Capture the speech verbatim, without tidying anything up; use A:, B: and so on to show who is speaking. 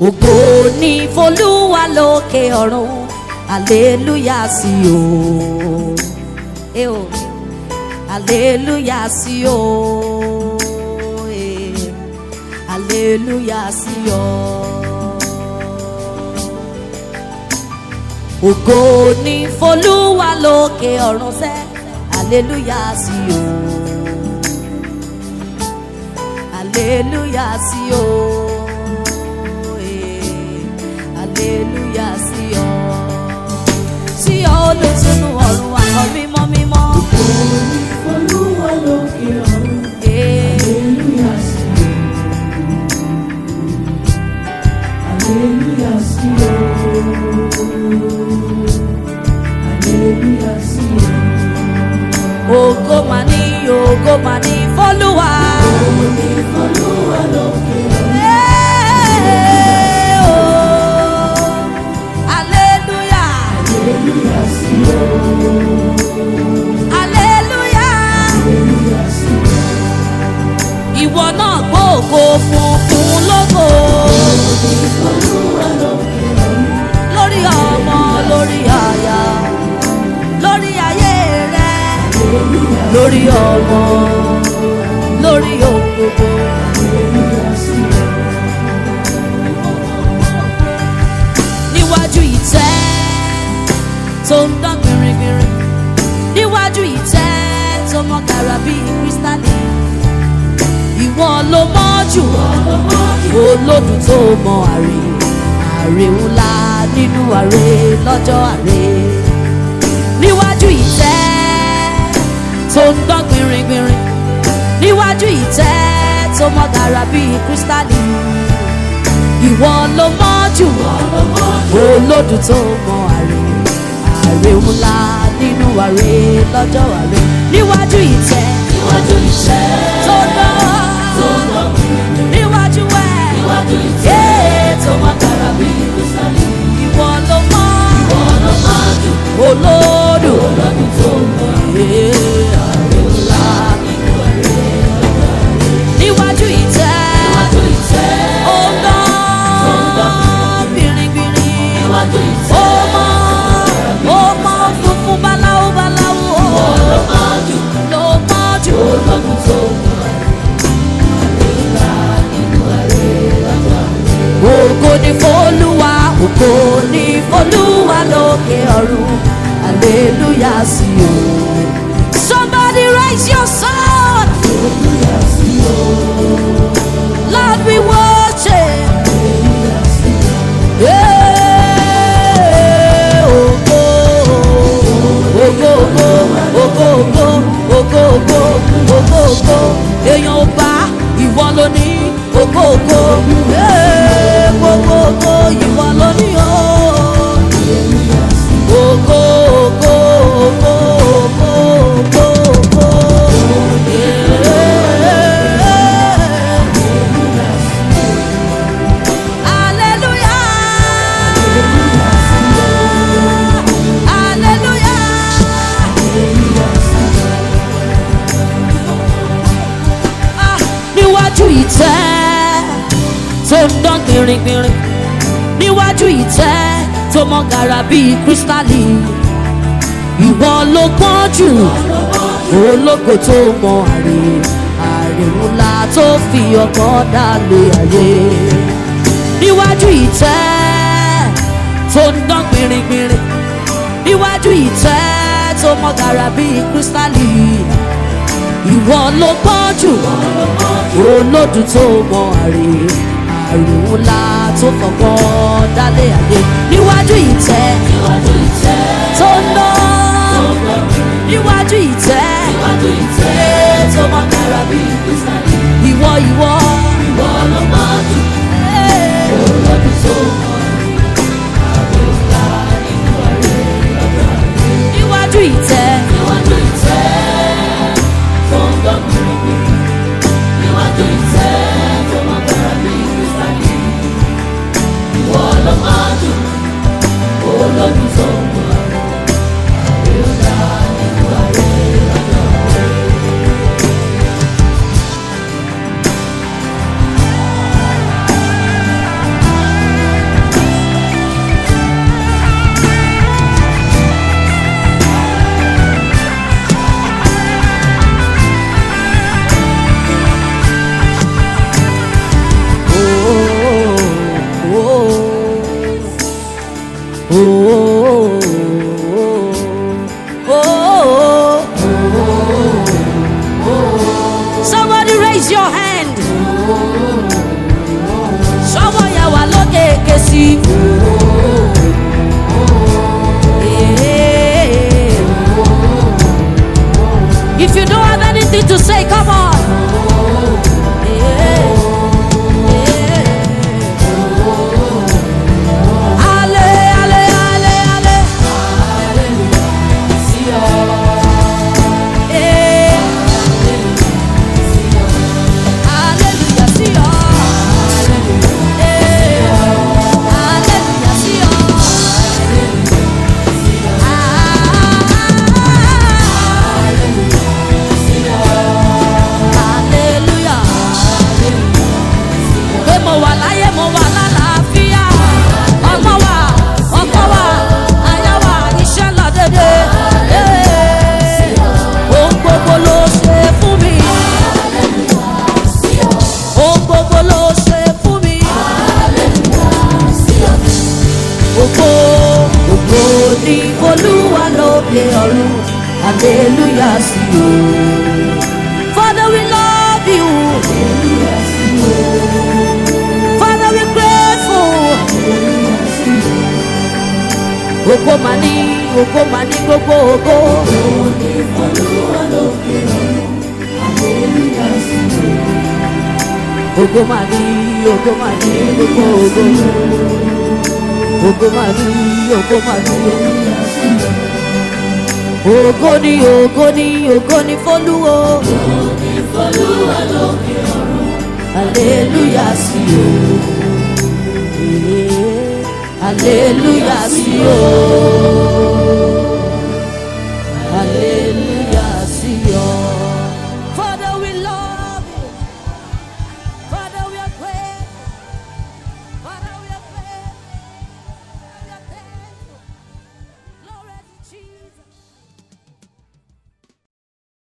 A: ògo ni f'Olúwa lókè ọ̀run, hallelujah sí o. Eh o, hallelujah sí o. Eh, hallelujah sí o. Ògo ni f'Olúwa lókè ọ̀run sẹ́, hallelujah sí o. Hallelujah sí o. Hallelujah sí ọ, sí ọ olùtùnú ọ̀run àwọn mímọ́ mímọ́.
B: Ògo ni f'Olúwa lókè ọ̀run, hallelujah sí ọ. Hallelujah sí ọ. Hallelujah sí ọ.
A: Ògo mà ní, ògo mà ní f'Olúwa.
B: Ògo ni f'Olúwa lókè ọ̀run. Hallelujah sí ọ.
A: Hallelujah.
B: Hallelujah sí ọ.
A: Ìwọ náà gbóògo fún fún lógo.
B: Ògo ni f'Olúwa lókè ọ̀run.
A: Lórí ọmọ, lórí aya, lórí ayé rẹ, lórí ọmọ, lórí ohun gbogbo.
B: Hallelujah sí ọ.
A: Níwájú ìtẹ́ tó ń dán gbìnrìngbìnrìn, níwájú ìtẹ́ tó mọ́ gàrà bíi kírísítálì, ìwọ ló mọ́ jù, olódùn tó mọ àrè, àrè ńlá nínú àrè lọ́jọ́ àrè. Níwájú ìtẹ́ tó ń dán gbìnrìngbìnrìn, níwájú ìtẹ́ tó mọ́ gàrà bíi kírísítálì, ìwọ ló mọ́ jù, olódùn tó mọ àrè, àrè ńlá nínú àrè lọ́jọ́ àrè. Níwájú ìtẹ́,
B: Níwájú ìtẹ́
A: tó dán,
B: tó ń dán gbìnrìngbìnrin,
A: níwájú ẹ̀,
B: níwájú ìtẹ́ tó mọ́ gàrà bíi kírísítálì,
A: ìwọ ló mọ́,
B: ìwọ ló mọ́ jù,
A: olódùn,
B: olódùn tó mọ àrè ńlá nínú àrè lọ́jọ́ àrè.
A: níwájú ìtẹ́,
B: Níwájú ìtẹ́
A: ó dán gbìnrìngbìnrin,
B: níwájú ìtẹ́
A: ó mọ́, ó mọ́ funfun báláwo báláwo,
B: ìwọ ló mọ́ jù,
A: ló mọ́ jù.
B: olódùn tó mọ àrè ńlá nínú àrè lọ́jọ́ àrè.
A: Ògo ni f'Olúwa, ògo ni f'Olúwa lókè ọ̀run, hallelujah sí o. Somebody raise your sound,
B: Hallelujah sí ọ.
A: Lord we worship.
B: Hallelujah sí ọ.
A: Yeah, ògo, ògo, ògo, ògo, ògo, ògo, ògo, ògo, ògo. Èèyàn ò bá, ìwọ ló ní ògo, ògo. Yeah, ògo, ògo, ìwọ ló ní o. Ògo, ògo, ògo, ògo, ògo, ògo. Yeah. Hallelujah. Hallelujah. Ah, níwájú ìtẹ́ tó ń dán gbìnrìngbìnrìn, níwájú ìtẹ́ tó mọ́ gàrà bíi kírísítálì, ìwọ ló pọ́n jù, ológo tó mọ àrè, àrè ńlá tó fi ọgbọ́n dálé ayé. Níwájú ìtẹ́ tó ń dán gbìnrìngbìnrìn, níwájú ìtẹ́ tó mọ́ gàrà bíi kírísítálì, ìwọ ló pọ́n jù, olódùn tó mọ àrè, àrè ńlá tó fọgbọ́n dálé ayé. Níwájú ìtẹ́
B: Níwájú ìtẹ́
A: tó ń dán,
B: tó ń dán gbìnrìngbìnrin,
A: níwájú ìtẹ́
B: níwájú ìtẹ́ tó mọ́ gàrà bíi kírísítálì,
A: ìwọ ìwọ.
B: ìwọ ló mọ́ jù, olódùn tó mọ àrè ńlá nínú àrè lọ́jọ́ àrè.
A: Níwájú ìtẹ́,
B: Níwájú ìtẹ́ tó ń dán gbìnrìngbìnrin, níwájú ìtẹ́ tó mọ́ gàrà bíi kírísítálì, ìwọ ló mọ́ jù, olódùn tó mọ àrè ńlá nínú àrè lọ́jọ́ àrè.
A: anything to say? Come on. Yeah. Hallelujah, see you. Father, we love you. Father, we're grateful. Oko mani, oko mani, oko oko. Oko mani, oko mani, oko oko. Oko mani, oko mani. Ogoni, ogoni, ogoni foluwo. Ogoni foluwa lókè ọ̀run. Hallelujah sí o. Hallelujah sí o.